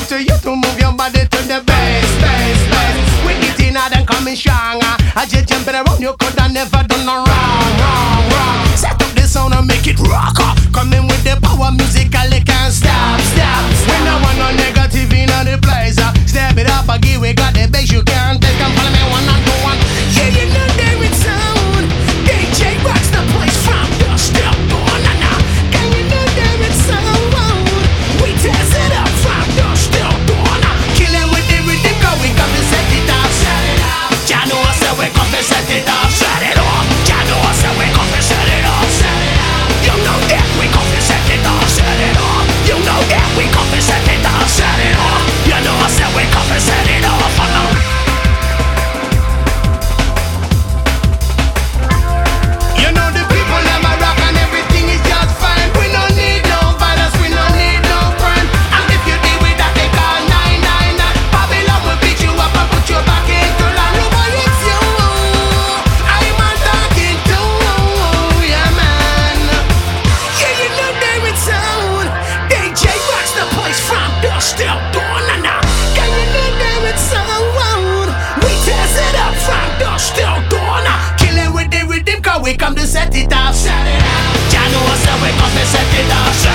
up to you to move your body to the bass, bass, bass. We eating hard and coming stronger. I just jumping around, you could have never done no wrong, wrong, wrong. Set up the sound and make it rock. Coming with the power, musically can't stop, stop. We no want no negative in the place. Step it up, again, we got the bass, you can't take. Come follow me one and go one. Yeah, you know there it's sound. DJ rocks the place from dusk till dawn. Can you know there it's sound? We test it up from dusk till dawn. Kill him with the rhythm, cause we come to set it up. Set it up. Ya know I said we come to set it up. Set it up. Ya know I said we come to set it up. Set it up. You know that we come to set it up. Set it up. You know that we come to set it up. Set it up. You know I said we come to set it up. You know the people them a rock and everything is just fine. We no need no violence, we no need no crime. And if you deal with that, they call 999. Babylon will beat you up and put you back into line. No boy, it's you, I'm a talking to, yeah man. Yeah, you know there it's sound. DJ rocks the place from dusk till dawn. Can you know there it's sound? We test it up from dusk till dawn. Killing with the rhythm, cause we come to set it up. Set it up. Ya know I said we come to set it up.